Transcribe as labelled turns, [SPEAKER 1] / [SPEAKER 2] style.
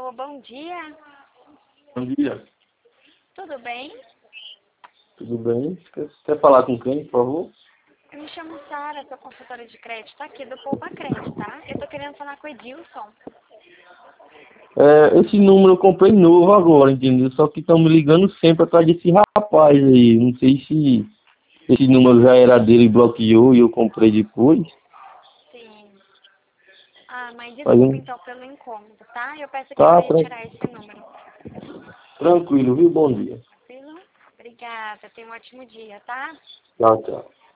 [SPEAKER 1] Alô, bom dia.
[SPEAKER 2] Bom dia.
[SPEAKER 1] Tudo bem?
[SPEAKER 2] Tudo bem? Quer falar com quem, por favor?
[SPEAKER 1] Eu me chamo Sara, sou consultora de crédito aqui do Poupa Crédito, tá? Eu tô querendo falar com o Edilson.
[SPEAKER 2] Esse número eu comprei novo agora, entendeu? Só que estão me ligando sempre atrás desse rapaz aí. Não sei se esse número já era dele e bloqueou e eu comprei depois.
[SPEAKER 1] Sim. Ah, mas
[SPEAKER 2] Mas,
[SPEAKER 1] desculpa então pelo incômodo, tá? Eu peço aqui
[SPEAKER 2] tá
[SPEAKER 1] pra retirar esse número.
[SPEAKER 2] tranquilo, viu? Bom dia.
[SPEAKER 1] Tranquilo? Obrigada, tenha um ótimo dia, tá?
[SPEAKER 2] Tchau, tchau.